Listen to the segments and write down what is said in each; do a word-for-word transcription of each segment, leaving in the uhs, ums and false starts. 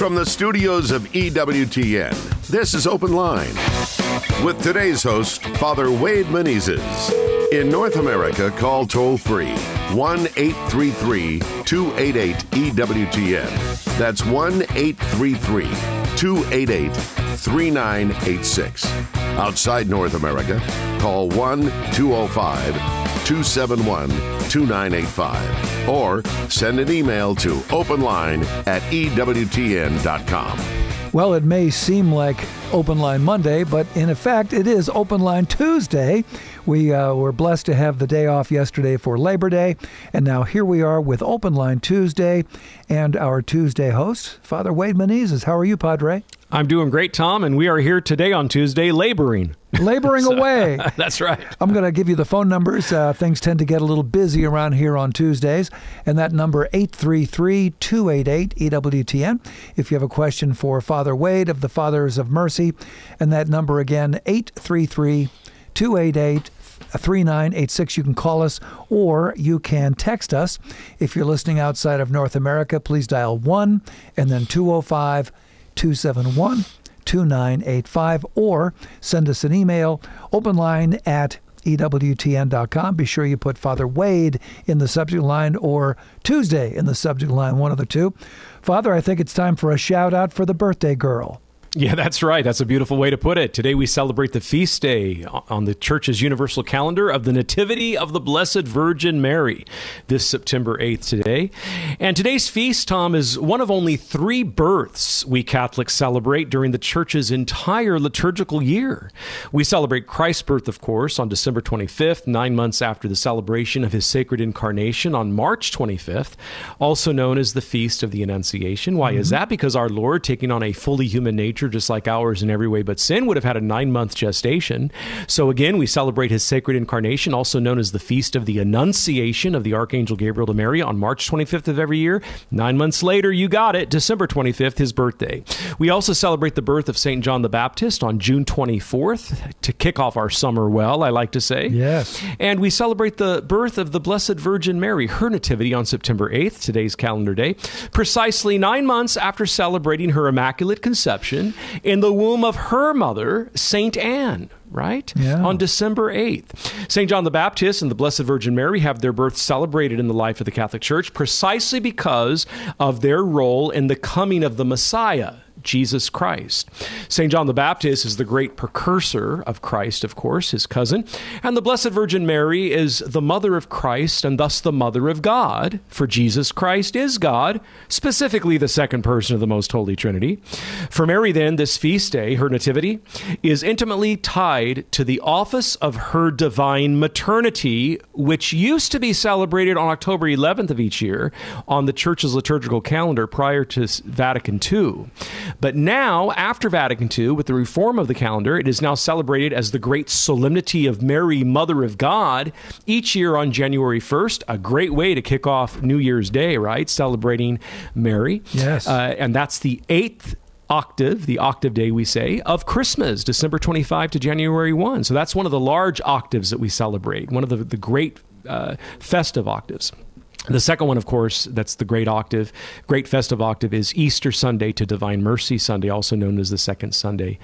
From the studios of E W T N, this is Open Line. With today's host, Father Wade Menezes. In North America, call toll-free one eight three three, two eight eight, E W T N. That's one eight three three, two eight eight, three nine eight six. Outside North America, call one two oh five, two seven one, two nine eight five or send an email to openline at E W T N dot com. Well, it may seem like Open Line Monday, but in effect, it is Open Line Tuesday. We uh, were blessed to have the day off yesterday for Labor Day, and now here we are with Open Line Tuesday, and our Tuesday host, Father Wade Menezes. How are you, Padre? I'm doing great, Tom, and we are here today on Tuesday laboring. Laboring so, away. That's right. I'm going to give you the phone numbers. Uh, things tend to get a little busy around here on Tuesdays. And that number, eight three three, two eight eight, E W T N. If you have a question for Father Wade of the Fathers of Mercy. And that number again, eight three three, two eight eight, three nine eight six. You can call us or you can text us. If you're listening outside of North America, please dial one and then two oh five, two seven one, two nine eight five or send us an email, openline at E W T N dot com. Be sure you put Father Wade in the subject line or Tuesday in the subject line, one of the two. Father, I think it's time for a shout out for the birthday girl. Yeah, that's right. That's a beautiful way to put it. Today we celebrate the feast day on the Church's universal calendar of the Nativity of the Blessed Virgin Mary, this September eighth today. And today's feast, Tom, is one of only three births we Catholics celebrate during the Church's entire liturgical year. We celebrate Christ's birth, of course, on December twenty-fifth, nine months after the celebration of his sacred incarnation on March twenty-fifth, also known as the Feast of the Annunciation. Why mm-hmm. is that? Because our Lord, taking on a fully human nature, just like ours in every way but sin, would have had a nine-month gestation. So again, we celebrate his sacred incarnation, also known as the Feast of the Annunciation of the Archangel Gabriel to Mary, on March twenty-fifth of every year. Nine months later, you got it, December twenty-fifth, his birthday. We also celebrate the birth of Saint John the Baptist on June twenty-fourth, to kick off our summer well, I like to say. Yes. And we celebrate the birth of the Blessed Virgin Mary, her nativity, on September eighth, today's calendar day, precisely nine months after celebrating her Immaculate Conception in the womb of her mother, Saint Anne, right? Yeah. On December eighth. Saint John the Baptist and the Blessed Virgin Mary have their births celebrated in the life of the Catholic Church precisely because of their role in the coming of the Messiah, Jesus Christ. Saint John the Baptist is the great precursor of Christ, of course, his cousin. And the Blessed Virgin Mary is the mother of Christ and thus the mother of God, for Jesus Christ is God, specifically the second person of the Most Holy Trinity. For Mary, then, this feast day, her nativity, is intimately tied to the office of her divine maternity, which used to be celebrated on October eleventh of each year on the Church's liturgical calendar prior to Vatican Two. But now, after Vatican Two, with the reform of the calendar, it is now celebrated as the great solemnity of Mary, Mother of God, each year on January first. A great way to kick off New Year's Day, right? Celebrating Mary. Yes. Uh, and that's the eighth octave, the octave day, we say, of Christmas, December twenty-fifth to January first. So that's one of the large octaves that we celebrate, one of the, the great uh, festive octaves. The second one, of course, that's the great octave, great festive octave, is Easter Sunday to Divine Mercy Sunday, also known as the second Sunday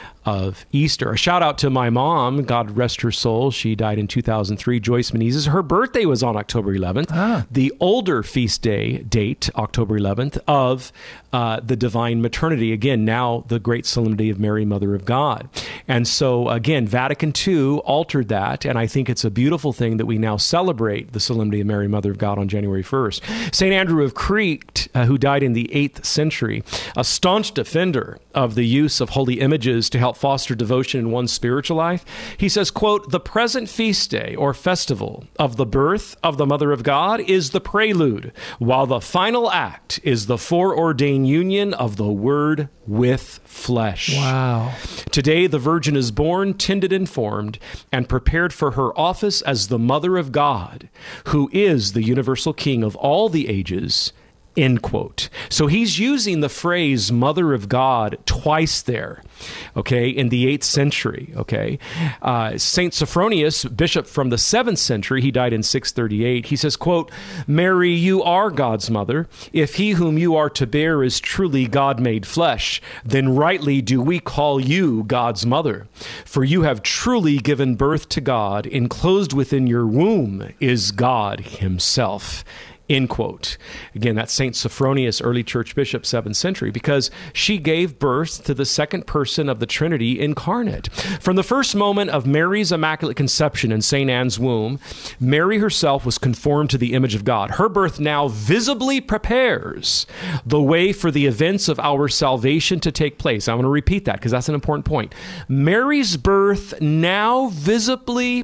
of Easter. A shout out to my mom, God rest her soul. She died in two thousand three, Joyce Menezes. Her birthday was on October eleventh. Ah. The older feast day date, October eleventh, of uh, the Divine Maternity. Again, now the great solemnity of Mary, Mother of God. And so, again, Vatican Two altered that, and I think it's a beautiful thing that we now celebrate the solemnity of Mary, Mother of God on January first. Saint Andrew of Crete, uh, who died in the eighth century, a staunch defender of the use of holy images to help foster devotion in one's spiritual life. He says, quote, "The present feast day or festival of the birth of the Mother of God is the prelude, while the final act is the foreordained union of the Word with flesh." Wow. Today, the Virgin is born, tended and formed, and prepared for her office as the Mother of God, who is the universal King of all the ages End quote. So he's using the phrase mother of God twice there, okay, in the eighth century, okay. Uh, Saint Sophronius, bishop from the seventh century, he died in six thirty-eight, he says, quote, Mary, you are God's mother. If he whom you are to bear is truly God made flesh, then rightly do we call you God's mother. For you have truly given birth to God. Enclosed within your womb is God himself. End quote. Again, that's Saint Sophronius, early church bishop, seventh century, because she gave birth to the second person of the Trinity incarnate. From the first moment of Mary's immaculate conception in Saint Anne's womb, Mary herself was conformed to the image of God. Her birth now visibly prepares the way for the events of our salvation to take place. I want to repeat that because that's an important point. Mary's birth now visibly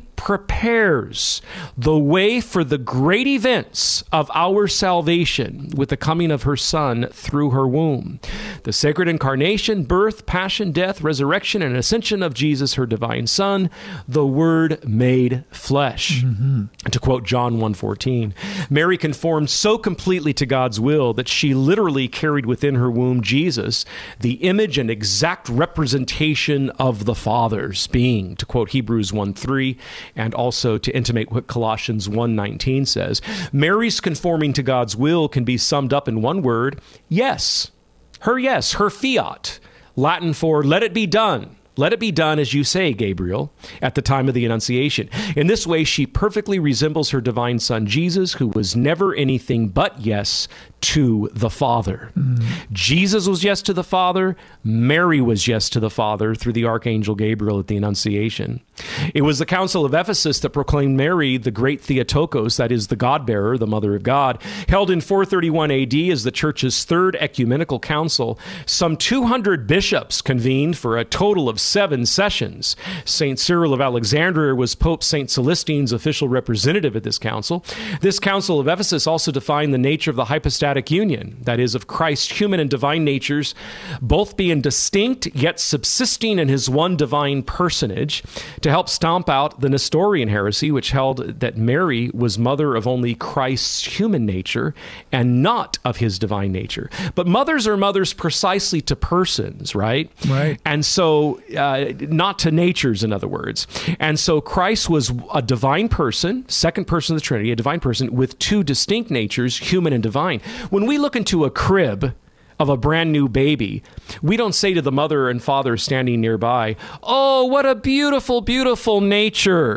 prepares the way for the great events of our salvation with the coming of her Son through her womb. The sacred incarnation, birth, passion, death, resurrection, and ascension of Jesus, her divine Son, the Word made flesh. Mm-hmm. To quote John one fourteen, Mary conformed so completely to God's will that she literally carried within her womb Jesus, the image and exact representation of the Father's being. To quote Hebrews one three, and also to intimate what Colossians one nineteen says, Mary's conforming to God's will can be summed up in one word, yes. Her yes, her fiat, Latin for let it be done. Let it be done as you say, Gabriel, at the time of the Annunciation. In this way, she perfectly resembles her divine Son, Jesus, who was never anything but yes to the Father. Mm. Jesus was yes to the Father. Mary was yes to the Father through the Archangel Gabriel at the Annunciation. It was the Council of Ephesus that proclaimed Mary the great Theotokos, that is the God-bearer, the Mother of God. Held in four thirty-one A D as the Church's third ecumenical council, some two hundred bishops convened for a total of seven sessions. Saint Cyril of Alexandria was Pope Saint Celestine's official representative at this council. This Council of Ephesus also defined the nature of the hypostatic union, that is, of Christ's human and divine natures, both being distinct yet subsisting in his one divine personage, to help stomp out the Nestorian heresy, which held that Mary was mother of only Christ's human nature and not of his divine nature. But mothers are mothers precisely to persons, right? Right. And so, uh, not to natures, in other words. And so Christ was a divine person, second person of the Trinity, a divine person with two distinct natures, human and divine. When we look into a crib of a brand new baby, we don't say to the mother and father standing nearby, oh, what a beautiful, beautiful nature.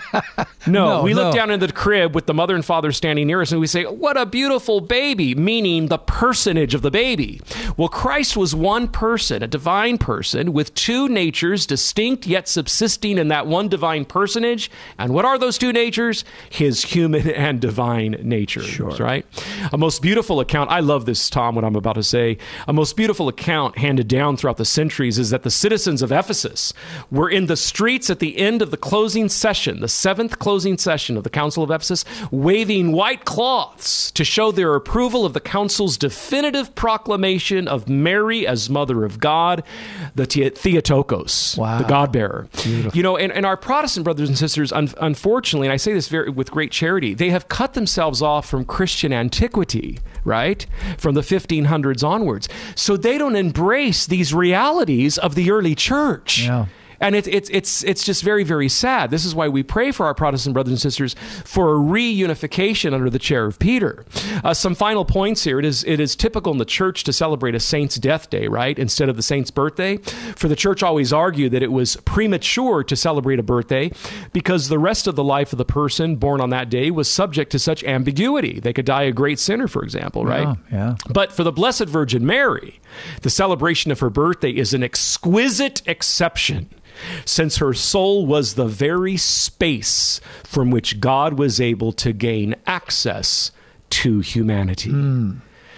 No, no, we look no. down in the crib with the mother and father standing near us and we say, what a beautiful baby, meaning the personage of the baby. Well, Christ was one person, a divine person with two natures, distinct yet subsisting in that one divine personage. And what are those two natures? His human and divine natures, sure. Right? A most beautiful account, I love this, Tom, what I'm about to say. A most beautiful account handed down throughout the centuries is that the citizens of Ephesus were in the streets at the end of the closing session, the seventh closing session of the Council of Ephesus, waving white cloths to show their approval of the council's definitive proclamation of Mary as Mother of God, the Theotokos, wow. the God-bearer. Beautiful. You know, and, and our Protestant brothers and sisters, un- unfortunately, and I say this very with great charity, they have cut themselves off from Christian antiquity, right? From the fifteen hundreds onwards. So they don't embrace these realities of the early church. Yeah. And it's it's it's it's just very, very sad. This is why we pray for our Protestant brothers and sisters for a reunification under the chair of Peter. Uh, some final points here. It is it is typical in the church to celebrate a saint's death day, right, instead of the saint's birthday. For the church always argued that it was premature to celebrate a birthday because the rest of the life of the person born on that day was subject to such ambiguity. They could die a great sinner, for example, right? Yeah, yeah. But for the Blessed Virgin Mary, the celebration of her birthday is an exquisite exception, since her soul was the very space from which God was able to gain access to humanity. Mm.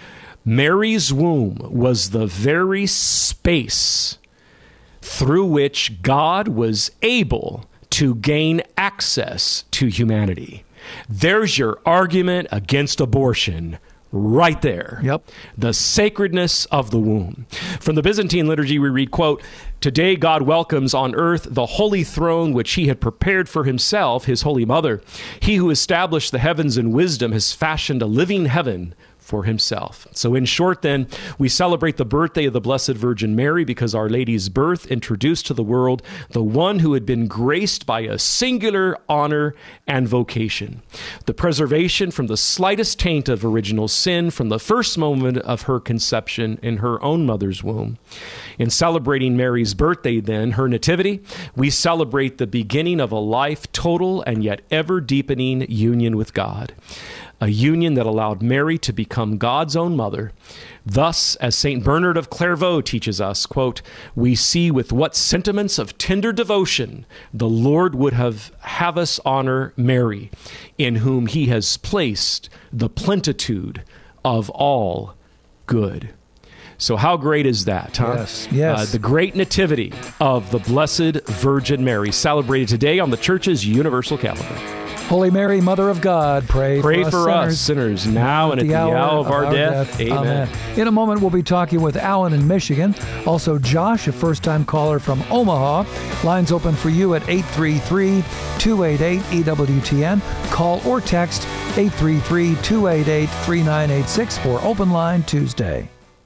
Mary's womb was the very space through which God was able to gain access to humanity. There's your argument against abortion. Right there. Yep. The sacredness of the womb. From the Byzantine liturgy, we read, quote, today God welcomes on earth the holy throne which he had prepared for himself, his holy mother. He who established the heavens in wisdom has fashioned a living heaven for himself. So in short, then, we celebrate the birthday of the Blessed Virgin Mary because Our Lady's birth introduced to the world the one who had been graced by a singular honor and vocation, the preservation from the slightest taint of original sin from the first moment of her conception in her own mother's womb. In celebrating Mary's birthday, then, her nativity, we celebrate the beginning of a life total and yet ever deepening union with God, a union that allowed Mary to become God's own mother. Thus, as Saint Bernard of Clairvaux teaches us, quote, we see with what sentiments of tender devotion the Lord would have have us honor Mary, in whom he has placed the plenitude of all good. So how great is that, huh? Yes, yes. Uh, the great nativity of the Blessed Virgin Mary, celebrated today on the Church's universal calendar. Holy Mary, Mother of God, pray, Pray for, for us, us, sinners, now and at the hour of our death. Amen. In a moment, we'll be talking with Alan in Michigan. Also, Josh, a first-time caller from Omaha. Lines open for you at eight three three, two eight eight, E W T N. Call or text eight three three, two eight eight, three nine eight six for Open Line Tuesday.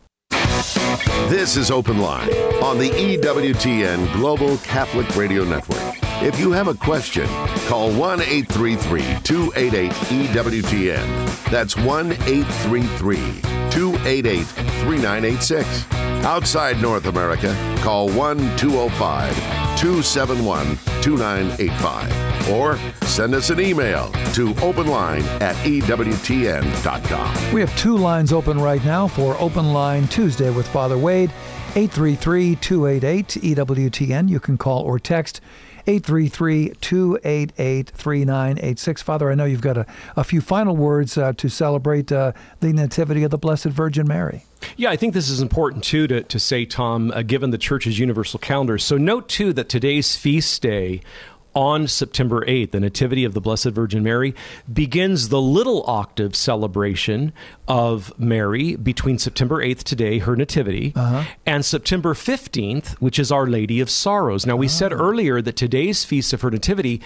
This is Open Line on the E W T N Global Catholic Radio Network. If you have a question, call one eight three three, two eight eight, E W T N. That's one eight three three, two eight eight, three nine eight six. Outside North America, call one two oh five, two seven one, two nine eight five. Or send us an email to openline at E W T N dot com. We have two lines open right now for Open Line Tuesday with Father Wade, eight three three, two eight eight, E W T N. You can call or text eight three three, two eight eight, three nine eight six. Father, I know you've got a, a few final words uh, to celebrate uh, the Nativity of the Blessed Virgin Mary. Yeah, I think this is important, too, to, to say, Tom, uh, given the Church's universal calendar. So note, too, that today's feast day on September eighth, the Nativity of the Blessed Virgin Mary, begins the little octave celebration of Mary between September eighth today, her Nativity, uh-huh. and September fifteenth, which is Our Lady of Sorrows. Now, we oh. said earlier that today's Feast of her Nativity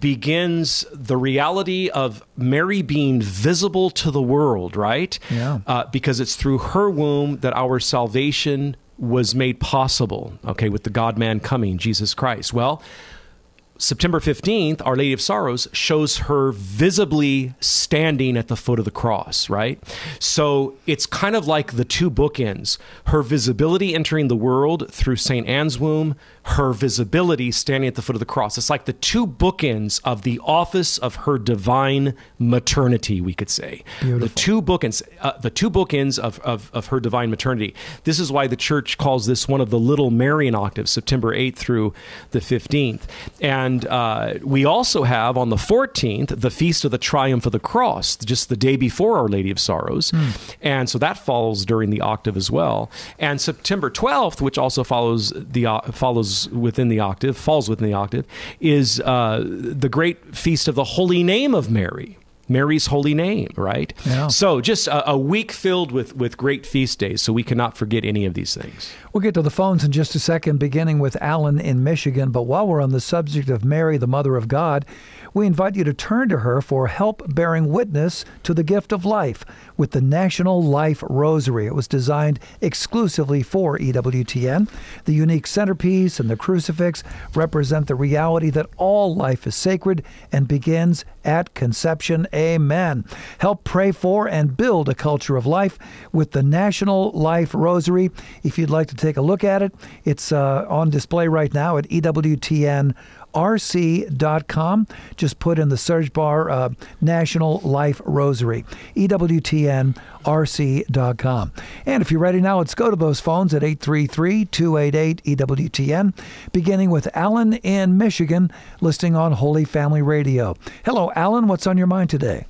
begins the reality of Mary being visible to the world, right? Yeah. Uh, because it's through her womb that our salvation was made possible, okay, with the God-man coming, Jesus Christ. Well, September fifteenth, Our Lady of Sorrows shows her visibly standing at the foot of the cross, right? So it's kind of like the two bookends. Her visibility entering the world through Saint Anne's womb, her visibility standing at the foot of the cross. It's like the two bookends of the office of her divine maternity, we could say. Beautiful. The two bookends, uh, the two bookends of, of, of her divine maternity. This is why the Church calls this one of the little Marian octaves, September eighth through the fifteenth. And And uh, we also have on the fourteenth, the Feast of the Triumph of the Cross, just the day before Our Lady of Sorrows. Mm. And so that falls during the octave as well. And September twelfth, which also follows the uh, follows within the octave, falls within the octave, is uh, the great Feast of the Holy Name of Mary. Mary's holy name, right? Yeah. So just a, a week filled with, with great feast days, so we cannot forget any of these things. We'll get to the phones in just a second, beginning with Alan in Michigan. But while we're on the subject of Mary, the Mother of God, we invite you to turn to her for help bearing witness to the gift of life with the National Life Rosary. It was designed exclusively for E W T N. The unique centerpiece and the crucifix represent the reality that all life is sacred and begins at conception. Amen. Help pray for and build a culture of life with the National Life Rosary. If you'd like to take a look at it, it's uh, on display right now at E W T N R C dot com. Just put in the search bar uh, National Life Rosary, E W T N R C dot com. And if you're ready now, let's go to those phones at eight three three, two eight eight, E W T N, beginning with Alan in Michigan, listing on Holy Family Radio. Hello, Alan. What's on your mind today?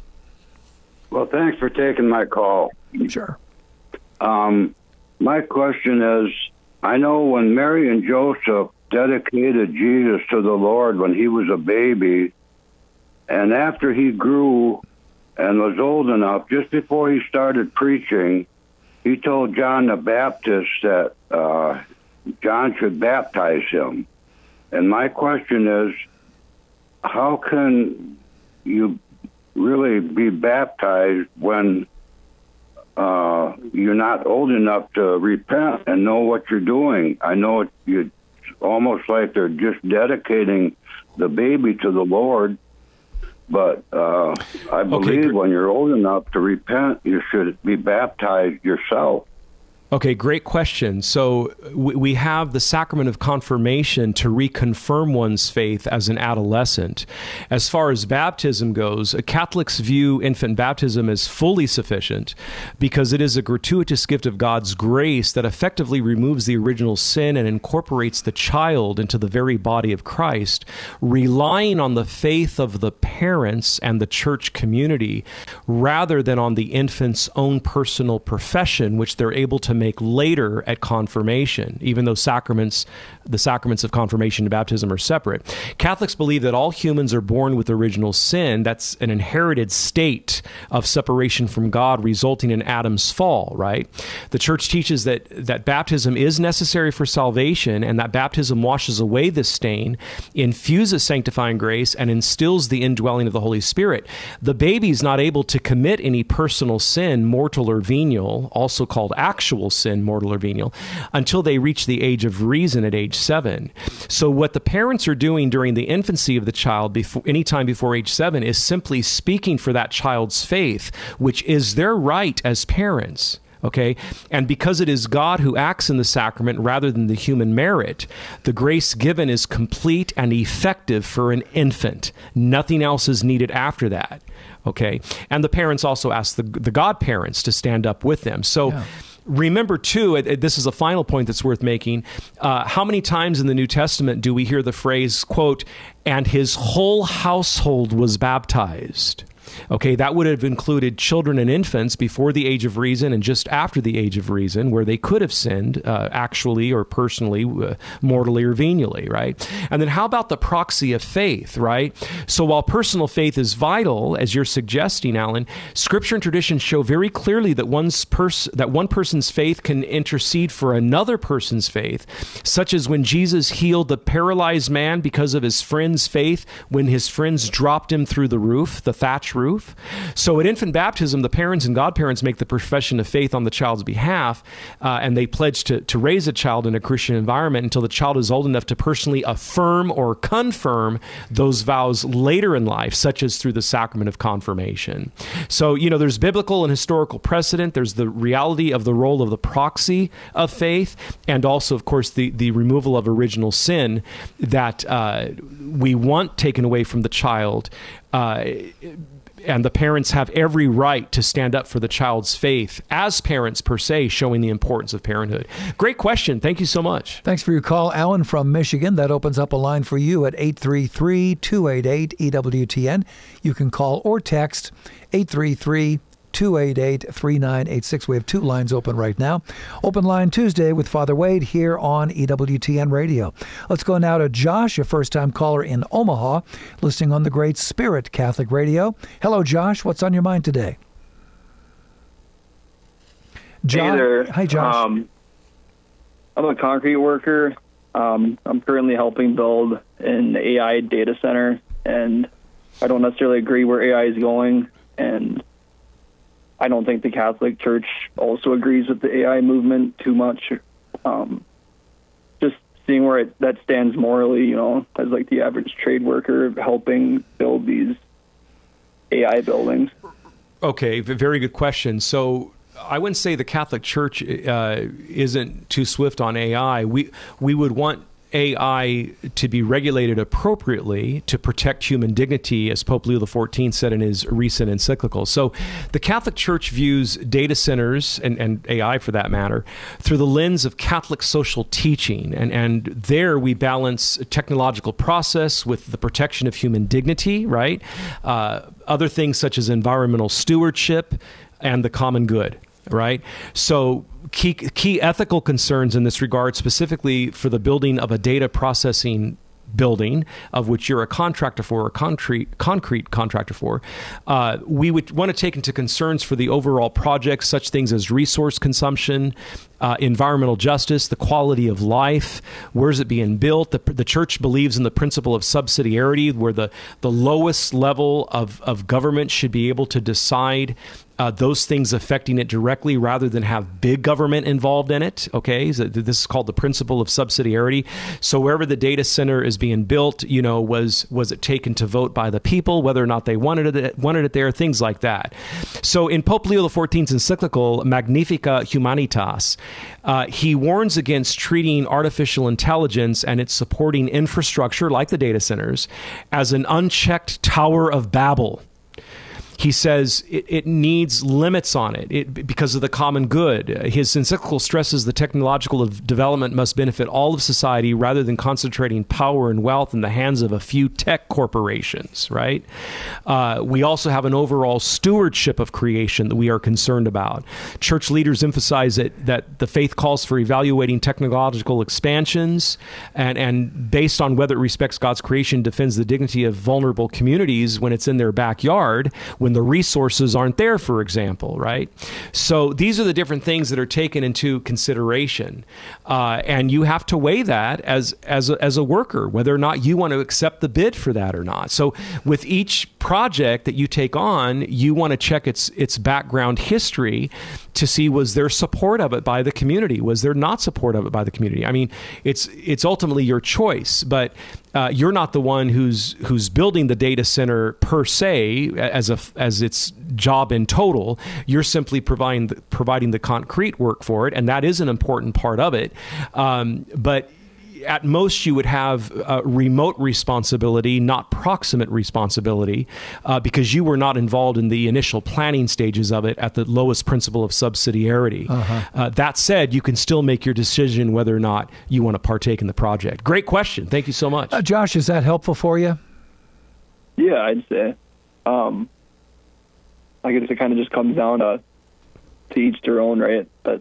Well, thanks for taking my call. Sure. Um, my question is, I know when Mary and Joseph dedicated Jesus to the Lord when he was a baby, and after he grew and was old enough, just before he started preaching, he told John the Baptist that uh, John should baptize him. And my question is, how can you really be baptized when uh, you're not old enough to repent and know what you're doing. I know it, it's almost like they're just dedicating the baby to the Lord. But uh, I believe okay, when you're old enough to repent, you should be baptized yourself. Okay, great question. So we have the sacrament of confirmation to reconfirm one's faith as an adolescent. As far as baptism goes, Catholics view infant baptism as fully sufficient because it is a gratuitous gift of God's grace that effectively removes the original sin and incorporates the child into the very body of Christ, relying on the faith of the parents and the church community rather than on the infant's own personal profession, which they're able to make later at confirmation, even though sacraments, the sacraments of confirmation and baptism are separate. Catholics believe that all humans are born with original sin. That's an inherited state of separation from God resulting in Adam's fall, right? The church teaches that, that baptism is necessary for salvation and that baptism washes away this stain, infuses sanctifying grace, and instills the indwelling of the Holy Spirit. The baby's not able to commit any personal sin, mortal or venial, also called actual sin, mortal or venial, until they reach the age of reason at age seven. So what the parents are doing during the infancy of the child, before, anytime before age seven, is simply speaking for that child's faith, which is their right as parents. Okay, and because it is God who acts in the sacrament rather than the human merit, the grace given is complete and effective for an infant. Nothing else is needed after that. Okay, and the parents also ask the, the godparents to stand up with them. So. Yeah. Remember, too, this is a final point that's worth making. Uh, how many times in the New Testament do we hear the phrase, quote, and his whole household was baptized? Okay, that would have included children and infants before the age of reason and just after the age of reason, where they could have sinned uh, actually or personally, uh, mortally or venially, right? And then how about the proxy of faith, right? So while personal faith is vital, as you're suggesting, Alan, Scripture and tradition show very clearly that one's pers- that one person's faith can intercede for another person's faith, such as when Jesus healed the paralyzed man because of his friend's faith when his friends dropped him through the roof, the thatch roof. So at infant baptism, the parents and godparents make the profession of faith on the child's behalf, uh, and they pledge to, to raise a child in a Christian environment until the child is old enough to personally affirm or confirm those vows later in life, such as through the sacrament of confirmation. So, you know, there's biblical and historical precedent. There's the reality of the role of the proxy of faith, and also, of course, the, the removal of original sin that uh, we want taken away from the child. Uh, And the parents have every right to stand up for the child's faith as parents per se, showing the importance of parenthood. Great question. Thank you so much. Thanks for your call, Alan from Michigan. That opens up a line for you at eight three three, two eight eight, E W T N. You can call or text eight three three, two eight eight, three nine eight six. We have two lines open right now. Open Line Tuesday with Father Wade here on E W T N Radio. Let's go now to Josh, a first-time caller in Omaha, listening on the Great Spirit Catholic Radio. Hello, Josh. What's on your mind today? John, hey there. Hi, Josh. Um, I'm a concrete worker. Um, I'm currently helping build an A I data center, and I don't necessarily agree where A I is going, and I don't think the Catholic Church also agrees with the A I movement too much. Um, just seeing where it, that stands morally, you know, as like the average trade worker helping build these A I buildings. Okay, very good question. So I wouldn't say the Catholic Church uh, isn't too swift on A I. We we would want A I to be regulated appropriately to protect human dignity, as Pope Leo the fourteenth said in his recent encyclical. So the Catholic Church views data centers, and, and A I for that matter, through the lens of Catholic social teaching. And, and there we balance technological process with the protection of human dignity, right? Uh, other things such as environmental stewardship and the common good, right? So Key, key ethical concerns in this regard, specifically for the building of a data processing building, of which you're a contractor for, or concrete, concrete contractor for, uh, we would want to take into concerns for the overall project, such things as resource consumption, uh, environmental justice, the quality of life, where's it being built. The, the church believes in the principle of subsidiarity, where the, the lowest level of, of government should be able to decide uh, those things affecting it directly rather than have big government involved in it. Okay, so this is called the principle of subsidiarity. So wherever the data center is being built, you know, was was it taken to vote by the people, whether or not they wanted it wanted it there, things like that. So in Pope Leo the fourteenth's encyclical Magnificat Humanitas, uh, he warns against treating artificial intelligence and its supporting infrastructure, like the data centers, as an unchecked Tower of Babel. He says it, it needs limits on it, it because of the common good. His encyclical stresses the technological development must benefit all of society rather than concentrating power and wealth in the hands of a few tech corporations, right? Uh, we also have an overall stewardship of creation that we are concerned about. Church leaders emphasize that, that the faith calls for evaluating technological expansions and, and based on whether it respects God's creation, defends the dignity of vulnerable communities when it's in their backyard, when the resources aren't there, for example, right? So these are the different things that are taken into consideration. Uh, and you have to weigh that as, as, a, as a worker, whether or not you want to accept the bid for that or not. So with each project that you take on, you want to check its, its background history to see, was there support of it by the community? Was there not support of it by the community? I mean, it's, it's ultimately your choice, but Uh, you're not the one who's who's building the data center per se as a as its job in total. You're simply providing the, providing the concrete work for it, and that is an important part of it. Um, but at most, you would have uh, remote responsibility, not proximate responsibility, uh, because you were not involved in the initial planning stages of it at the lowest principle of subsidiarity. Uh-huh. Uh, that said, you can still make your decision whether or not you want to partake in the project. Great question. Thank you so much. Uh, Josh, is that helpful for you? Yeah, I'd say. Um, I guess it kind of just comes down to to each their own, right? But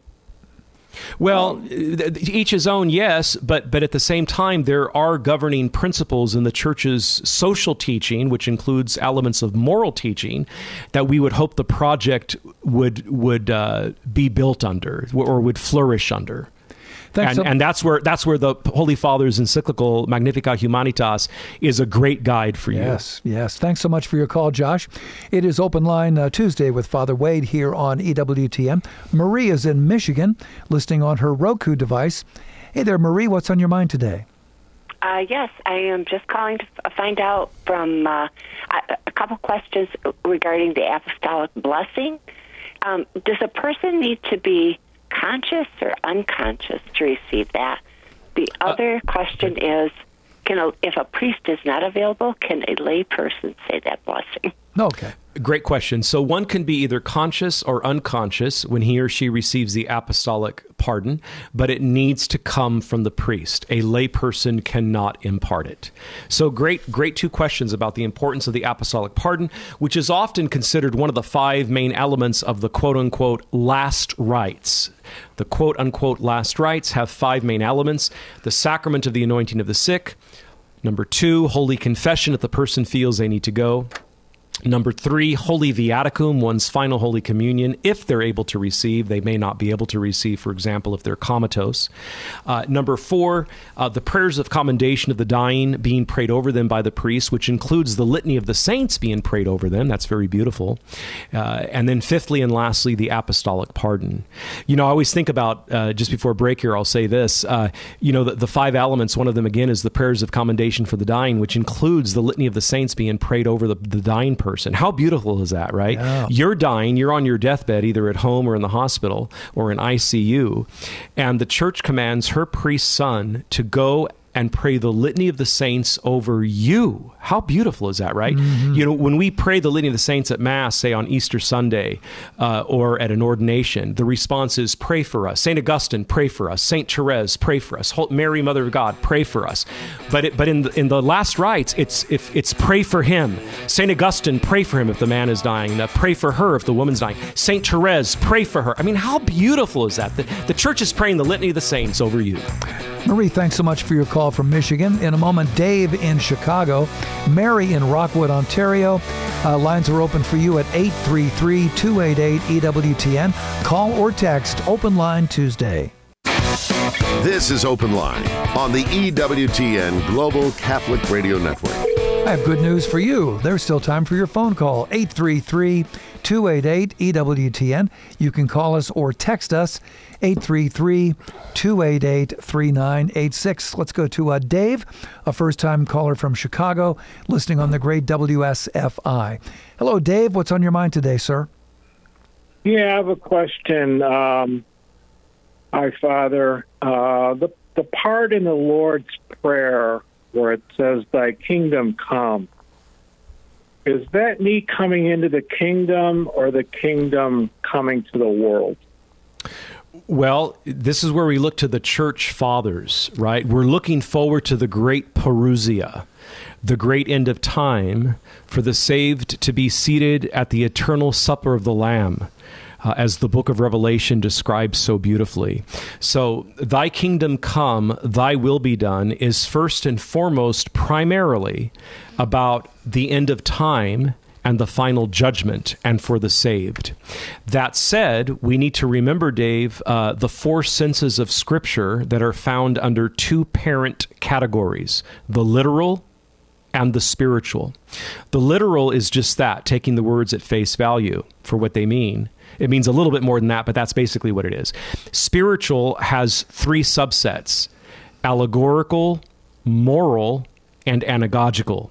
Well, each his own, yes, but but at the same time, there are governing principles in the church's social teaching, which includes elements of moral teaching, that we would hope the project would would uh, be built under or would flourish under. And, so- and that's where that's where the Holy Father's encyclical Magnificat Humanitas is a great guide for you. Yes, yes. Thanks so much for your call, Josh. It is Open Line uh, Tuesday with Father Wade here on E W T N. Marie is in Michigan, listening on her Roku device. Hey there, Marie. What's on your mind today? Uh, yes, I am just calling to f- find out from uh, a, a couple questions regarding the apostolic blessing. Um, does a person need to be conscious or unconscious to receive that? The other uh, question is, can a, if a priest is not available, can a lay person say that blessing? Okay. Great question. So one can be either conscious or unconscious when he or she receives the apostolic pardon, but it needs to come from the priest. A lay person cannot impart it. So great, great two questions about the importance of the apostolic pardon, which is often considered one of the five main elements of the quote-unquote last rites. The quote-unquote last rites have five main elements: the sacrament of the anointing of the sick. Number two, holy confession if the person feels they need to go. Number three, Holy Viaticum, one's final Holy Communion, if they're able to receive. They may not be able to receive, for example, if they're comatose. Uh, number four, uh, the prayers of commendation of the dying being prayed over them by the priest, which includes the litany of the saints being prayed over them. That's very beautiful. Uh, and then fifthly and lastly, the apostolic pardon. You know, I always think about, uh, just before break here, I'll say this, uh, you know, the, the five elements, one of them, again, is the prayers of commendation for the dying, which includes the litany of the saints being prayed over the, the dying person. How beautiful is that, right? Yeah. You're dying, you're on your deathbed, either at home or in the hospital or in I C U, and the church commands her priest's son to go and pray the litany of the saints over you. How beautiful is that, right? Mm-hmm. You know, when we pray the litany of the saints at Mass, say on Easter Sunday, uh, or at an ordination, the response is, pray for us. Saint Augustine, pray for us. Saint Therese, pray for us. Mary, Mother of God, pray for us. But it, but in the, in the last rites, it's if it's pray for him. Saint Augustine, pray for him if the man is dying. Uh, pray for her if the woman's dying. Saint Therese, pray for her. I mean, how beautiful is that? The, the church is praying the litany of the saints over you. Marie, thanks so much for your call from Michigan. In a moment, Dave in Chicago, Mary in Rockwood, Ontario. Uh, lines are open for you at eight three three, two eight eight, E W T N. Call or text Open Line Tuesday. This is Open Line on the E W T N Global Catholic Radio Network. I have good news for you. There's still time for your phone call, eight three three, two eight eight, E W T N. You can call us or text us, eight three three, two eight eight, three nine eight six. Let's go to uh, Dave, a first-time caller from Chicago, listening on the great W S F I. Hello, Dave. What's on your mind today, sir? Yeah, I have a question. Um, Our Father, uh, the, the part in the Lord's Prayer where it says, thy kingdom come, is that me coming into the kingdom or the kingdom coming to the world? Well, this is where we look to the church fathers, right? We're looking forward to the great parousia, the great end of time, for the saved to be seated at the eternal supper of the Lamb, uh, as the book of Revelation describes so beautifully. So, thy kingdom come, thy will be done, is first and foremost primarily about the end of time and the final judgment, and for the saved. That said, we need to remember, Dave, uh, the four senses of Scripture that are found under two parent categories, the literal and the spiritual. The literal is just that, taking the words at face value for what they mean. It means a little bit more than that, but that's basically what it is. Spiritual has three subsets: allegorical, moral, and anagogical.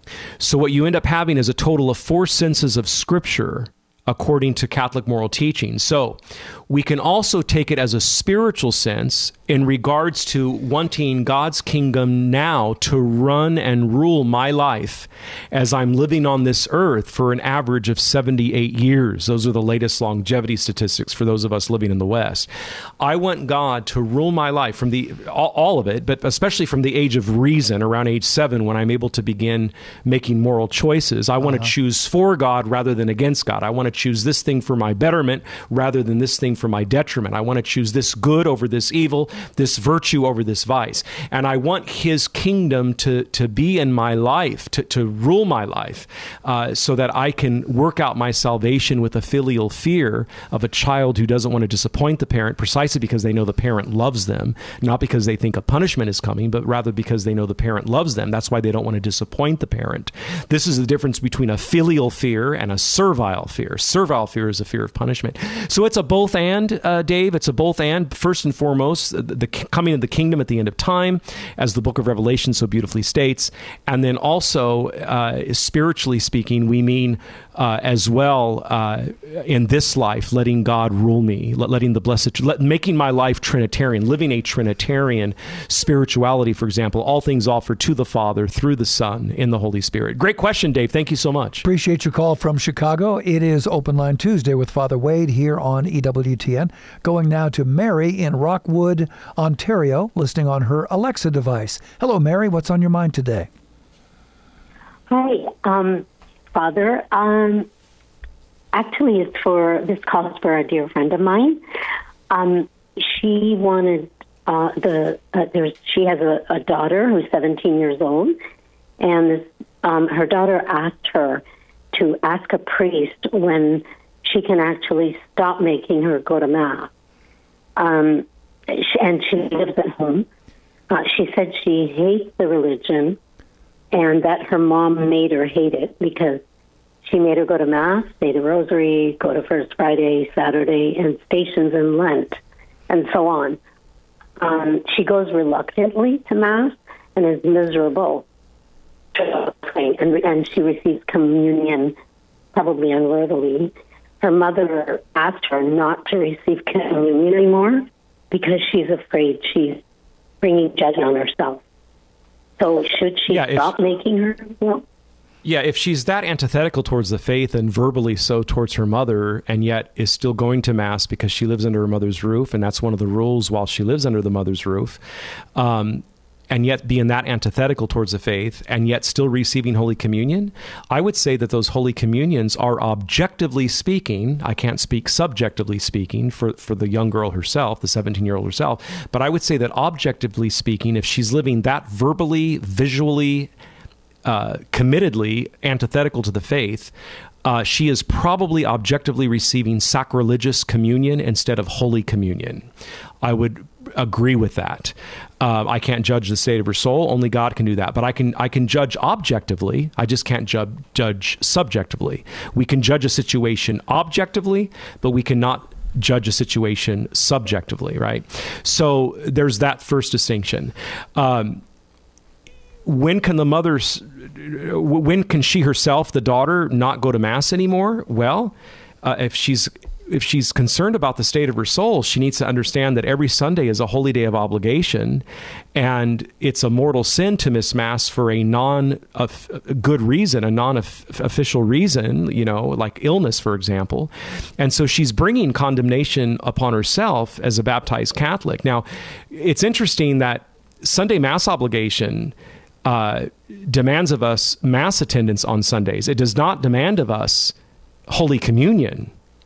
So what you end up having is a total of four senses of Scripture according to Catholic moral teaching. So we can also take it as a spiritual sense in regards to wanting God's kingdom now to run and rule my life as I'm living on this earth for an average of seventy-eight years. Those are the latest longevity statistics for those of us living in the West. I want God to rule my life from the all, all of it, but especially from the age of reason, around age seven, when I'm able to begin making moral choices. I want to uh-huh. choose for God rather than against God. I want to choose this thing for my betterment rather than this thing for my detriment. I want to choose this good over this evil, this virtue over this vice. And I want his kingdom to, to be in my life, to, to rule my life, uh, so that I can work out my salvation with a filial fear of a child who doesn't want to disappoint the parent, precisely because they know the parent loves them, not because they think a punishment is coming, but rather because they know the parent loves them. That's why they don't want to disappoint the parent. This is the difference between a filial fear and a servile fear. Servile fear is a fear of punishment. So it's a both and, uh, Dave. It's a both and. First and foremost, the, the coming of the kingdom at the end of time, as the book of Revelation so beautifully states. And then also, uh, spiritually speaking, we mean uh, as well uh, in this life, letting God rule me, letting the blessed, let, making my life Trinitarian, living a Trinitarian spirituality, for example, all things offered to the Father through the Son in the Holy Spirit. Great question, Dave. Thank you so much. Appreciate your call from Chicago. It is Open Line Tuesday with Father Wade here on E W T N. Going now to Mary in Rockwood, Ontario, listening on her Alexa device. Hello, Mary. What's on your mind today? Hi, um, Father. Um, actually, it's for this call is for a dear friend of mine. Um, she wanted uh, the uh, there's she has a, a daughter who's seventeen years old, and this, um, her daughter asked her to ask a priest when she can actually stop making her go to Mass. Um, and she lives at home. Uh, she said she hates the religion and that her mom made her hate it because she made her go to Mass, say the Rosary, go to First Friday, Saturday, and stations in Lent, and so on. Um, she goes reluctantly to Mass and is miserable. And, and she receives communion probably unworthily. Her mother asked her not to receive communion anymore because she's afraid she's bringing judgment on herself. So should she yeah, stop if, making her? Well, yeah, if she's that antithetical towards the faith and verbally so towards her mother, and yet is still going to Mass because she lives under her mother's roof, and that's one of the rules while she lives under the mother's roof, um, and yet being that antithetical towards the faith, and yet still receiving Holy Communion, I would say that those Holy Communions are objectively speaking, I can't speak subjectively speaking for, for the young girl herself, the seventeen-year-old herself, but I would say that objectively speaking, if she's living that verbally, visually, uh, committedly antithetical to the faith, uh, she is probably objectively receiving sacrilegious communion instead of Holy Communion. I would agree with that. Uh, I can't judge the state of her soul. Only God can do that. But I can I can judge objectively. I just can't ju- judge subjectively. We can judge a situation objectively, but we cannot judge a situation subjectively, right? So there's that first distinction. Um, when can the mother, when can she herself, the daughter, not go to Mass anymore? Well, uh, if she's if she's concerned about the state of her soul, she needs to understand that every Sunday is a holy day of obligation, and it's a mortal sin to miss Mass for a non-good reason, a non-official reason, you know, like illness, for example. And so she's bringing condemnation upon herself as a baptized Catholic. Now, it's interesting that Sunday Mass obligation uh, demands of us Mass attendance on Sundays. It does not demand of us Holy Communion.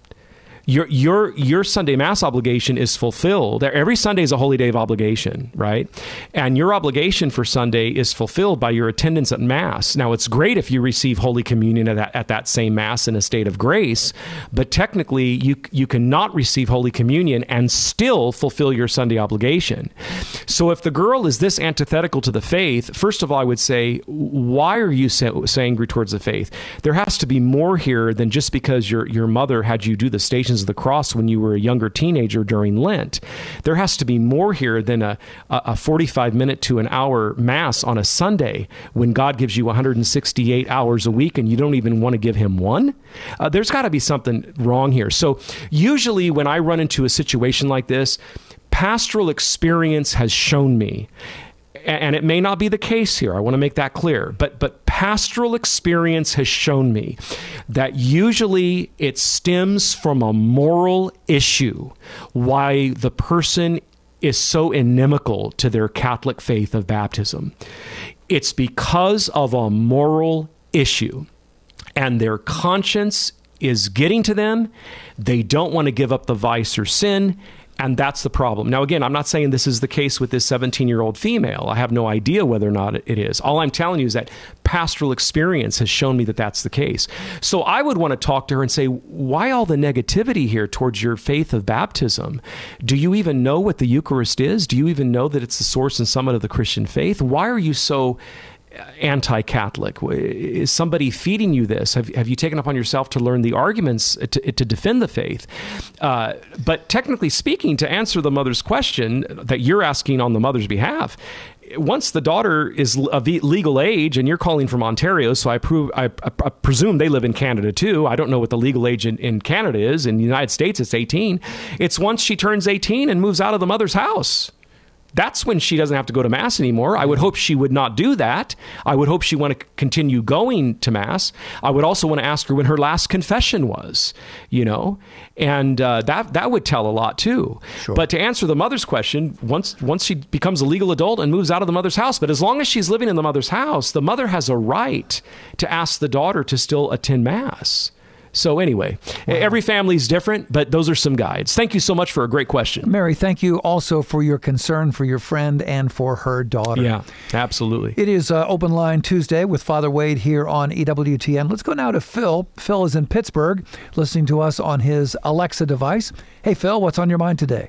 Your your your Sunday Mass obligation is fulfilled. Every Sunday is a holy day of obligation, right? And your obligation for Sunday is fulfilled by your attendance at Mass. Now, it's great if you receive Holy Communion at that, at that same Mass in a state of grace, but technically you you cannot receive Holy Communion and still fulfill your Sunday obligation. So if the girl is this antithetical to the faith, first of all, I would say, why are you so, so angry towards the faith? There has to be more here than just because your your mother had you do the Stations of the Cross when you were a younger teenager during Lent. There has to be more here than a, a forty-five minute to an hour Mass on a Sunday when God gives you one hundred sixty-eight hours a week and you don't even want to give him one. Uh, there's got to be something wrong here. So usually when I run into a situation like this, pastoral experience has shown me, and it may not be the case here, I want to make that clear, but but pastoral experience has shown me that usually it stems from a moral issue, why the person is so inimical to their Catholic faith of baptism. It's because of a moral issue, and their conscience is getting to them. They don't want to give up the vice or sin, and that's the problem. Now, again, I'm not saying this is the case with this seventeen-year-old female. I have no idea whether or not it is. All I'm telling you is that pastoral experience has shown me that that's the case. So I would want to talk to her and say, why all the negativity here towards your faith of baptism? Do you even know what the Eucharist is? Do you even know that it's the source and summit of the Christian faith? Why are you so anti-Catholic? Is somebody feeding you this? Have, have you taken upon yourself to learn the arguments to, to defend the faith? Uh, but technically speaking, to answer the mother's question that you're asking on the mother's behalf, once the daughter is of legal age, and you're calling from Ontario, so I, prove, I, I presume they live in Canada too. I don't know what the legal age in, in Canada is. In the United States, it's eighteen. It's once she turns eighteen and moves out of the mother's house. That's when she doesn't have to go to Mass anymore. I would hope she would not do that. I would hope she want to continue going to Mass. I would also want to ask her when her last confession was, you know, and uh, that that would tell a lot too. Sure. But to answer the mother's question, once once she becomes a legal adult and moves out of the mother's house, but as long as she's living in the mother's house, the mother has a right to ask the daughter to still attend Mass. So anyway, wow. Every family is different, but those are some guides. Thank you so much for a great question. Mary, thank you also for your concern for your friend and for her daughter. Yeah, absolutely. It is uh, Open Line Tuesday with Father Wade here on E W T N. Let's go now to Phil. Phil is in Pittsburgh, listening to us on his Alexa device. Hey, Phil, what's on your mind today?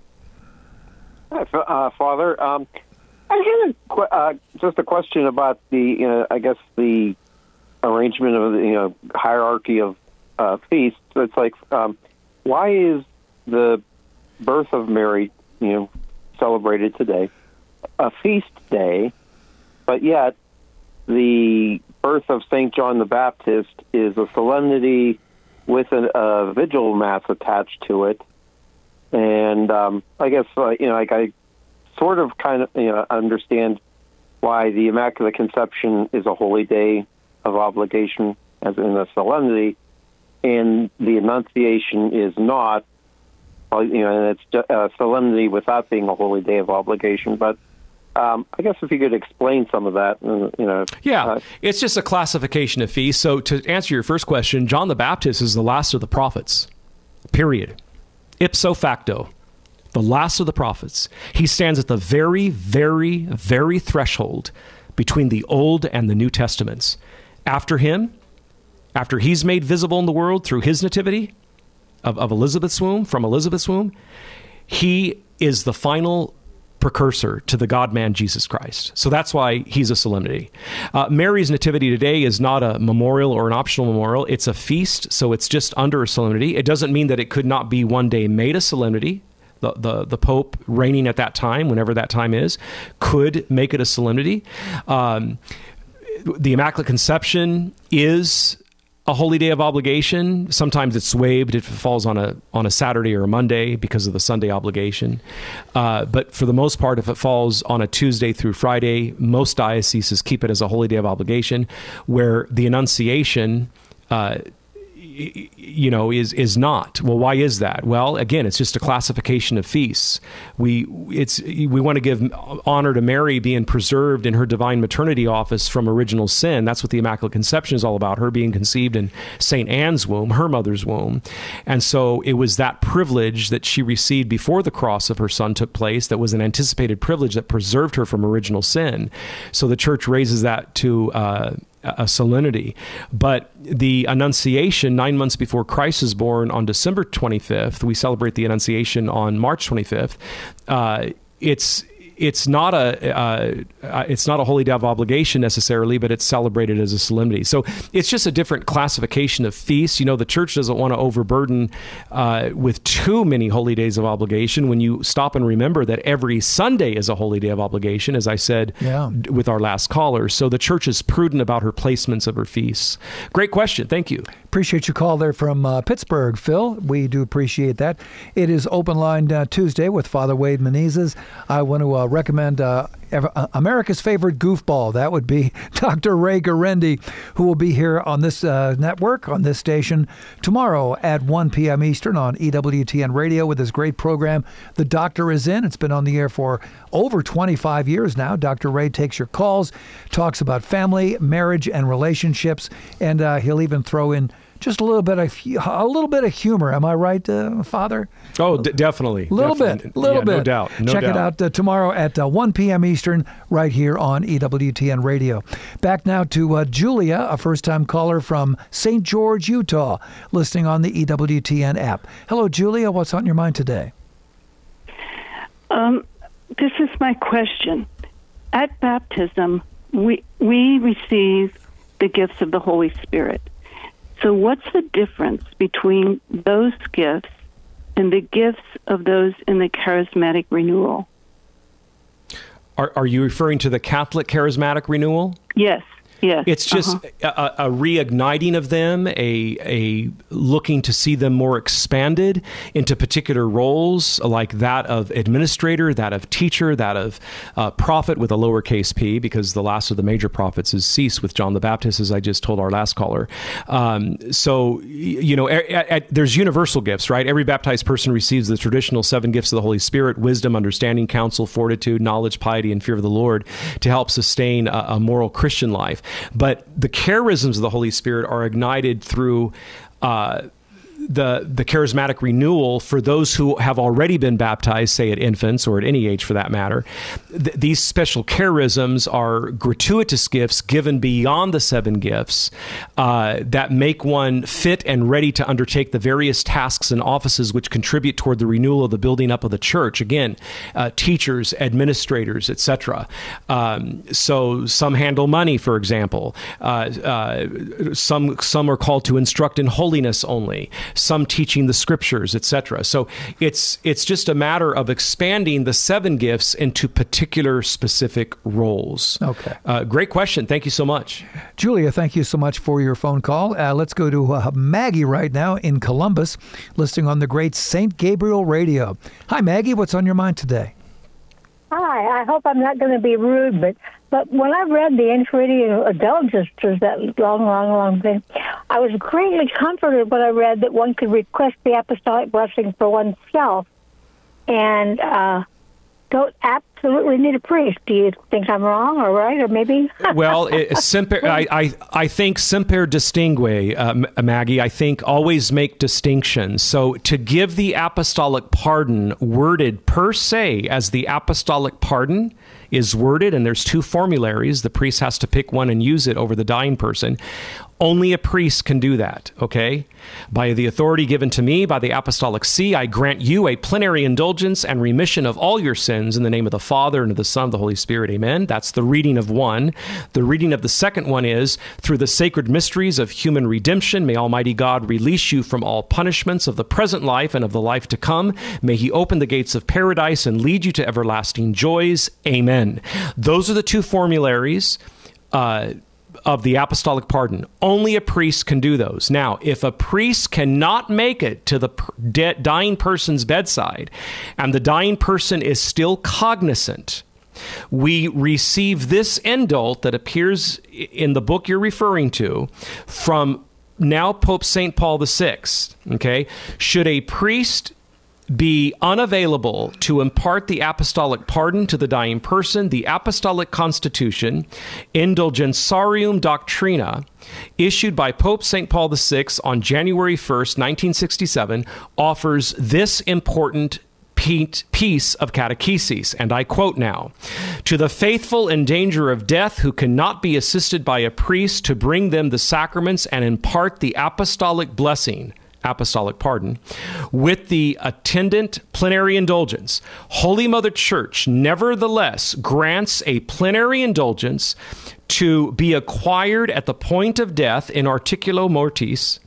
Hi, uh, Father. Um, I had a, uh, just a question about the, you know, I guess the arrangement of the, you know, hierarchy of Uh, feast. So it's like, um, why is the birth of Mary, you know, celebrated today, a feast day, but yet the birth of Saint John the Baptist is a solemnity with a, a vigil mass attached to it? And um, I guess, uh, you know, like I sort of kind of, you know, understand why the Immaculate Conception is a holy day of obligation, as in a solemnity, and the Annunciation is not, you know, and it's a solemnity without being a holy day of obligation. But um, I guess if you could explain some of that, you know. Yeah, uh, it's just a classification of feasts. So to answer your first question, John the Baptist is the last of the prophets, period. Ipso facto, the last of the prophets. He stands at the very, very, very threshold between the Old and the New Testaments. After him, after he's made visible in the world through his nativity of, of Elizabeth's womb, from Elizabeth's womb, he is the final precursor to the God-man Jesus Christ. So that's why he's a solemnity. Uh, Mary's nativity today is not a memorial or an optional memorial. It's a feast, so it's just under a solemnity. It doesn't mean that it could not be one day made a solemnity. The, the, the Pope reigning at that time, whenever that time is, could make it a solemnity. Um, the Immaculate Conception is a holy day of obligation. Sometimes it's waived if it falls on a on a Saturday or a Monday because of the Sunday obligation. Uh, but for the most part, if it falls on a Tuesday through Friday, most dioceses keep it as a holy day of obligation, where the Annunciation uh, you know, is is not. Well, why is that? Well, again, it's just a classification of feasts. We it's we want to give honor to Mary being preserved in her divine maternity office from original sin. That's what the Immaculate Conception is all about, her being conceived in Saint Anne's womb, her mother's womb. And so it was that privilege that she received before the cross of her son took place that was an anticipated privilege that preserved her from original sin. So the Church raises that to uh, a solemnity. But the Annunciation, nine months before Christ is born on December twenty-fifth, we celebrate the Annunciation on March twenty-fifth. Uh, it's it's not a uh, it's not a holy day of obligation necessarily, but it's celebrated as a solemnity. So it's just a different classification of feasts. You know, the Church doesn't want to overburden uh, with too many holy days of obligation. When you stop and remember that every Sunday is a holy day of obligation, as I said yeah. with our last caller. So the Church is prudent about her placements of her feasts. Great question. Thank you. Appreciate your call there from uh, Pittsburgh, Phil. We do appreciate that. It is Open Line uh, Tuesday with Father Wade Menezes. I want to uh, recommend uh, America's favorite goofball. That would be Doctor Ray Guarendi, who will be here on this uh, network, on this station, tomorrow at one p.m. Eastern on E W T N Radio with his great program, The Doctor Is In. It's been on the air for over twenty-five years now. Doctor Ray takes your calls, talks about family, marriage, and relationships, and uh, he'll even throw in just a little bit of a little bit of humor. Am I right, uh, Father? Oh, d- definitely. A little definitely. bit, a little yeah, bit. No doubt. No Check doubt. it out uh, tomorrow at uh, one p.m. Eastern, right here on E W T N Radio. Back now to uh, Julia, a first-time caller from Saint George, Utah, listening on the E W T N app. Hello, Julia. What's on your mind today? Um, this is my question. At baptism, we we receive the gifts of the Holy Spirit. So what's the difference between those gifts and the gifts of those in the charismatic renewal? Are, are you referring to the Catholic charismatic renewal? Yes. Yes. It's just uh-huh. a, a reigniting of them, a a looking to see them more expanded into particular roles like that of administrator, that of teacher, that of uh, prophet with a lowercase p, because the last of the major prophets is ceased with John the Baptist, as I just told our last caller. Um, so, you know, at, at, there's universal gifts, right? Every baptized person receives the traditional seven gifts of the Holy Spirit: wisdom, understanding, counsel, fortitude, knowledge, piety, and fear of the Lord, to help sustain a, a moral Christian life. But the charisms of the Holy Spirit are ignited through uh, the the charismatic renewal for those who have already been baptized, say at infants or at any age for that matter. Th- these special charisms are gratuitous gifts given beyond the seven gifts uh, that make one fit and ready to undertake the various tasks and offices which contribute toward the renewal of the building up of the church. Again, uh, teachers, administrators, et cetera. Um, so some handle money, for example. Uh, uh, some some are called to instruct in holiness only. Some teaching the scriptures, et cetera. So it's it's just a matter of expanding the seven gifts into particular specific roles. Okay. Uh, great question. Thank you so much. Julia, thank you so much for your phone call. Uh, let's go to uh, Maggie right now in Columbus, listening on the great Saint Gabriel Radio. Hi, Maggie. What's on your mind today? Hi. I hope I'm not going to be rude, but But when I read the Inferior Indulgences, that long, long, long thing, I was greatly comforted when I read that one could request the apostolic blessing for oneself and uh, don't absolutely need a priest. Do you think I'm wrong or right or maybe? Well, it, semper, I, I, I think semper distingue, uh, Maggie. I think always make distinctions. So to give the apostolic pardon worded per se as the apostolic pardon is worded, and there's two formularies. The priest has to pick one and use it over the dying person. Only a priest can do that, okay? By the authority given to me by the Apostolic See, I grant you a plenary indulgence and remission of all your sins in the name of the Father, and of the Son, and of the Holy Spirit. Amen. That's the reading of one. The reading of the second one is, through the sacred mysteries of human redemption, may Almighty God release you from all punishments of the present life and of the life to come. May he open the gates of paradise and lead you to everlasting joys. Amen. Those are the two formularies uh, of the apostolic pardon. Only a priest can do those. Now, if a priest cannot make it to the de- dying person's bedside, and the dying person is still cognizant, we receive this indult that appears in the book you're referring to from now Pope Saint Paul the Sixth. Okay? Should a priest be unavailable to impart the apostolic pardon to the dying person, the Apostolic Constitution, Indulgentiarum Doctrina, issued by Pope Saint Paul the Sixth on January first, nineteen sixty-seven, offers this important piece of catechesis, and I quote now: "To the faithful in danger of death who cannot be assisted by a priest to bring them the sacraments and impart the apostolic blessing," apostolic pardon, "with the attendant plenary indulgence, Holy Mother Church nevertheless grants a plenary indulgence to be acquired at the point of death in articulo mortis,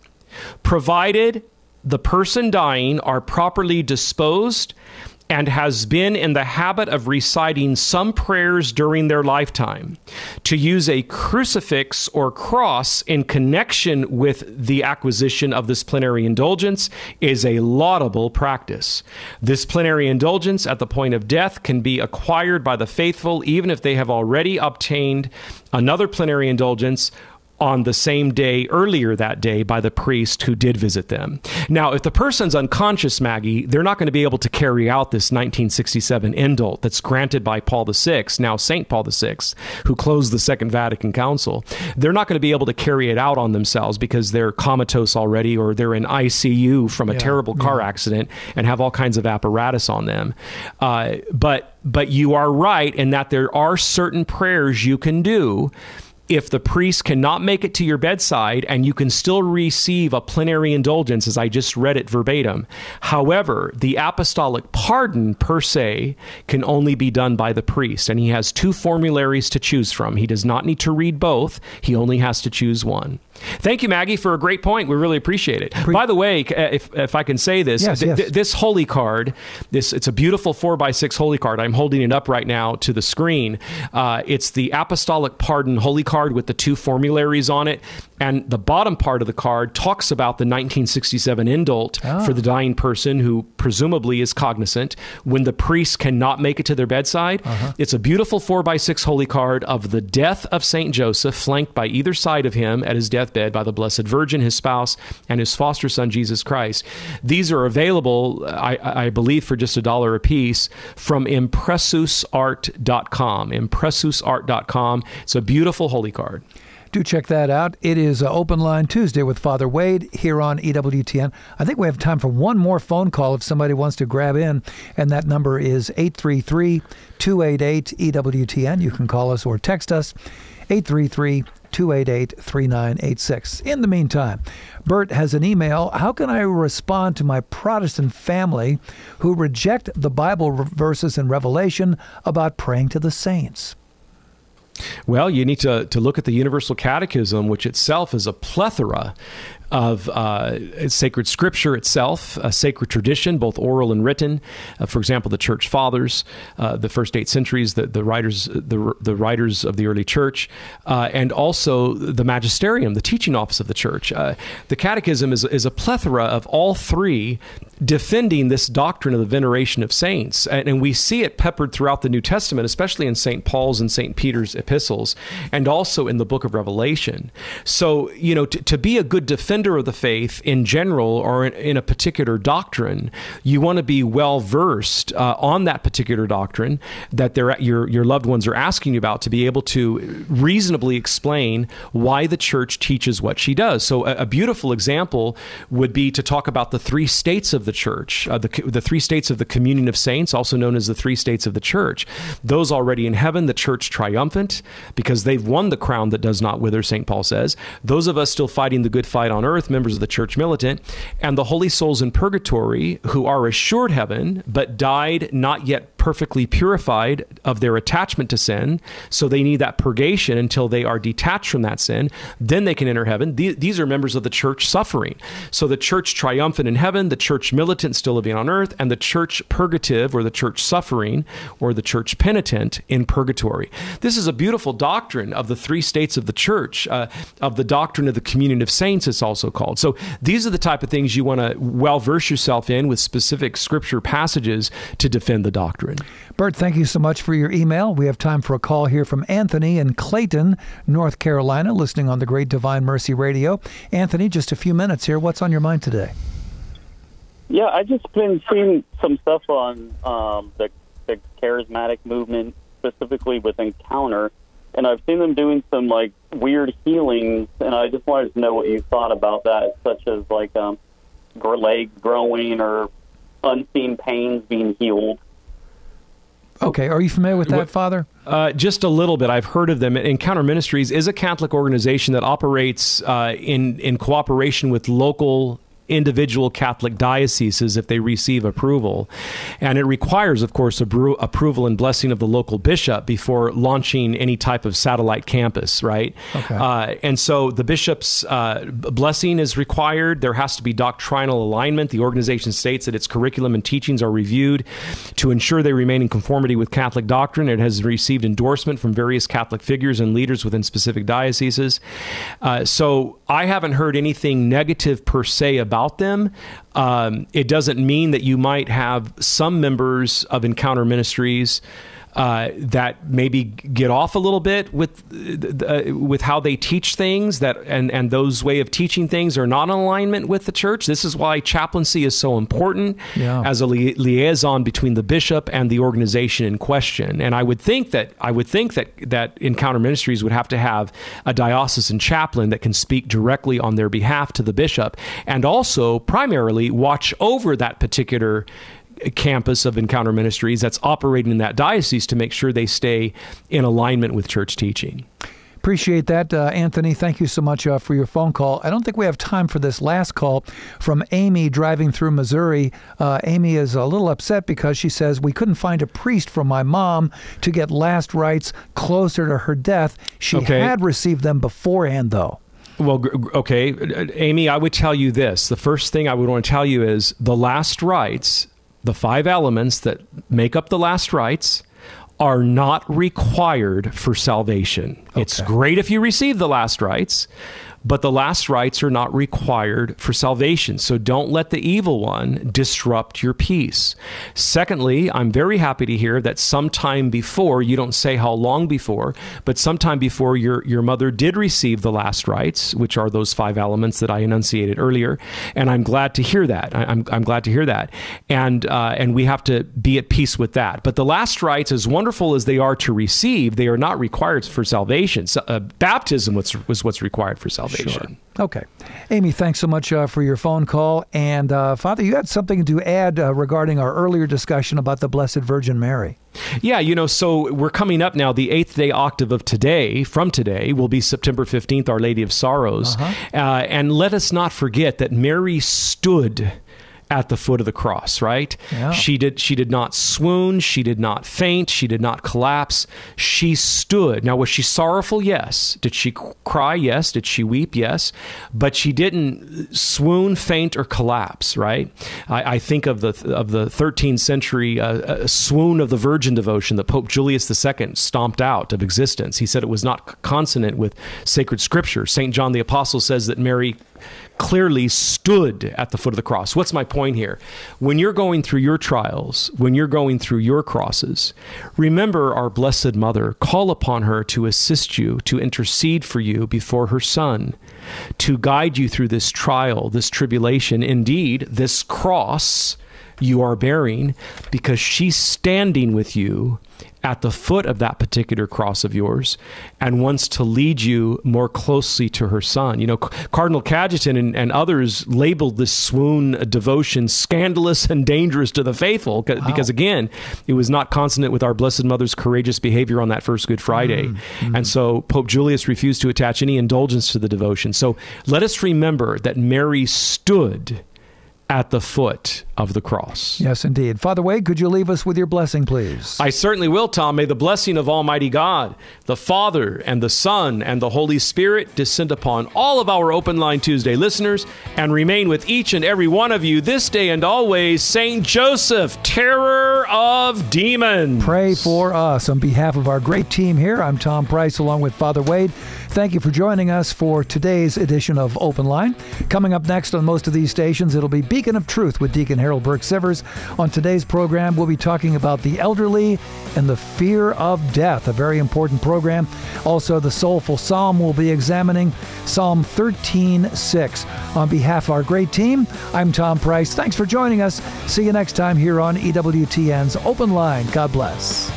provided the person dying are properly disposed and has been in the habit of reciting some prayers during their lifetime. To use a crucifix or cross in connection with the acquisition of this plenary indulgence is a laudable practice. This plenary indulgence at the point of death can be acquired by the faithful even if they have already obtained another plenary indulgence on the same day earlier that day by the priest who did visit them." Now, if the person's unconscious, Maggie, they're not going to be able to carry out this nineteen sixty-seven indult that's granted by Paul the Sixth, now Saint Paul the Sixth, who closed the Second Vatican Council. They're not going to be able to carry it out on themselves because they're comatose already, or they're in I C U from a yeah, terrible car yeah. accident and have all kinds of apparatus on them. Uh, but but you are right in that there are certain prayers you can do if the priest cannot make it to your bedside, and you can still receive a plenary indulgence, as I just read it verbatim. However, the apostolic pardon per se can only be done by the priest, and he has two formularies to choose from. He does not need to read both. He only has to choose one. Thank you, Maggie, for a great point. We really appreciate it. Pre- By the way, if if I can say this, yes, th- yes. th- this holy card, this it's a beautiful four by six holy card. I'm holding it up right now to the screen. Uh, it's the Apostolic Pardon Holy Card with the two formularies on it. And the bottom part of the card talks about the nineteen sixty-seven indult oh. for the dying person who presumably is cognizant when the priest cannot make it to their bedside. Uh-huh. It's a beautiful four by six holy card of the death of Saint Joseph, flanked by either side of him at his deathbed by the Blessed Virgin, his spouse, and his foster son, Jesus Christ. These are available, I, I believe, for just a dollar a piece from impressus art dot com. impressus art dot com. It's a beautiful holy card. Do check that out. It is uh, Open Line Tuesday with Father Wade here on E W T N. I think we have time for one more phone call if somebody wants to grab in, and that number is eight three three, two eight eight, E W T N. You can call us or text us, eight three three, two eight eight, three nine eight six. In the meantime, Bert has an email. How can I respond to my Protestant family who reject the Bible verses in Revelation about praying to the saints? Well, you need to, to look at the Universal Catechism, which itself is a plethora of uh, sacred scripture itself, a sacred tradition, both oral and written. Uh, for example, the Church Fathers, uh, the first eight centuries, the, the writers, the the writers of the early Church, uh, and also the Magisterium, the teaching office of the Church. Uh, the Catechism is is a plethora of all three defending this doctrine of the veneration of saints, and, and we see it peppered throughout the New Testament, especially in Saint Paul's and Saint Peter's epistles, and also in the Book of Revelation. So, you know, to, to be a good defender of the faith in general, or in, in a particular doctrine, you want to be well versed uh, on that particular doctrine that they're, your your loved ones are asking you about, to be able to reasonably explain why the Church teaches what she does. So a, a beautiful example would be to talk about the three states of the Church, uh, the the three states of the communion of saints, also known as the three states of the Church. Those already in heaven, the Church triumphant, because they've won the crown that does not wither, Saint Paul says. Those of us still fighting the good fight on earth, members of the Church militant, and the holy souls in purgatory who are assured heaven, but died not yet perfectly purified of their attachment to sin, so they need that purgation until they are detached from that sin. Then they can enter heaven. These are members of the church suffering. So the church triumphant in heaven, the church militant still living on earth, and the church purgative, or the church suffering, or the church penitent in purgatory. This is a beautiful doctrine of the three states of the church, uh, of the doctrine of the communion of saints, it's also called. So these are the type of things you want to well verse yourself in with specific scripture passages to defend the doctrine. Bert, thank you so much for your email. We have time for a call here from Anthony in Clayton, North Carolina, listening on the Great Divine Mercy Radio. Anthony, just a few minutes here. What's on your mind today? Yeah, I just been seeing some stuff on um, the, the charismatic movement, specifically with Encounter, and I've seen them doing some like weird healings, and I just wanted to know what you thought about that, such as like um, legs growing or unseen pains being healed. Okay, are you familiar with that, Father? Uh, just a little bit. I've heard of them. Encounter Ministries is a Catholic organization that operates uh, in in cooperation with local individual Catholic dioceses if they receive approval. And it requires, of course, abru- approval and blessing of the local bishop before launching any type of satellite campus, right? Okay. Uh, and so the bishop's uh, blessing is required. There has to be doctrinal alignment. The organization states that its curriculum and teachings are reviewed to ensure they remain in conformity with Catholic doctrine. It has received endorsement from various Catholic figures and leaders within specific dioceses. Uh, so I haven't heard anything negative per se about them. Um, it doesn't mean that you might have some members of Encounter Ministries uh, that maybe get off a little bit with uh, with how they teach things, that and, and those way of teaching things are not in alignment with the church. This is why chaplaincy is so important yeah. as a li- liaison between the bishop and the organization in question. And I would think that I would think that that Encounter Ministries would have to have a diocesan chaplain that can speak directly on their behalf to the bishop, and also primarily watch over that particular campus of Encounter Ministries that's operating in that diocese to make sure they stay in alignment with church teaching. Appreciate that, uh, Anthony. Thank you so much uh, for your phone call. I don't think we have time for this last call from Amy driving through Missouri. Uh, Amy is a little upset because she says, we couldn't find a priest for my mom to get last rites closer to her death. She Okay. had received them beforehand, though. Well, okay, Amy, I would tell you this. The first thing I would want to tell you is the last rites, the five elements that make up the last rites, are not required for salvation. Okay. It's great if you receive the last rites, but the last rites are not required for salvation. So don't let the evil one disrupt your peace. Secondly, I'm very happy to hear that sometime before, you don't say how long before, but sometime before your, your mother did receive the last rites, which are those five elements that I enunciated earlier. And I'm glad to hear that. I, I'm, I'm glad to hear that. And, uh, and we have to be at peace with that. But the last rites, as wonderful as they are to receive, they are not required for salvation. So, uh, baptism was, was what's required for salvation. Sure. Okay. Amy, thanks so much uh, for your phone call. And uh, Father, you had something to add uh, regarding our earlier discussion about the Blessed Virgin Mary. Yeah, you know, so we're coming up now. The eighth day octave of today, from today, will be September fifteenth, Our Lady of Sorrows. Uh-huh. Uh, and let us not forget that Mary stood at the foot of the cross, right? Yeah. She did she did not swoon, she did not faint, she did not collapse. She stood. Now, was she sorrowful? Yes. Did she cry? Yes. Did she weep? Yes. But she didn't swoon, faint, or collapse, right? I, I think of the of the thirteenth century uh, swoon of the Virgin devotion that Pope Julius the Second stomped out of existence. He said it was not consonant with sacred scripture. Saint John the Apostle says that Mary clearly stood at the foot of the cross. What's my point here? When you're going through your trials, when you're going through your crosses, remember our Blessed Mother. Call upon her to assist you, to intercede for you before her Son, to guide you through this trial, this tribulation, indeed, this cross you are bearing, because she's standing with you at the foot of that particular cross of yours and wants to lead you more closely to her Son. You know, Cardinal Cajetan and, and others labeled this swoon devotion scandalous and dangerous to the faithful because, wow. again, it was not consonant with our Blessed Mother's courageous behavior on that first Good Friday. Mm-hmm. And so Pope Julius refused to attach any indulgence to the devotion. So let us remember that Mary stood at the foot of the cross. Yes, indeed. Father Wade, could you leave us with your blessing, please? I certainly will, Tom. May the blessing of Almighty God, the Father and the Son and the Holy Spirit descend upon all of our Open Line Tuesday listeners and remain with each and every one of you this day and always. Saint Joseph, terror of demons. Pray for us. On behalf of our great team here, I'm Tom Price along with Father Wade. Thank you for joining us for today's edition of Open Line. Coming up next on most of these stations, it'll be Beacon of Truth with Deacon Harold Burke-Sivers. On today's program, we'll be talking about the elderly and the fear of death, a very important program. Also, the Soulful Psalm will be examining Psalm thirteen six. On behalf of our great team, I'm Tom Price. Thanks for joining us. See you next time here on E W T N's Open Line. God bless.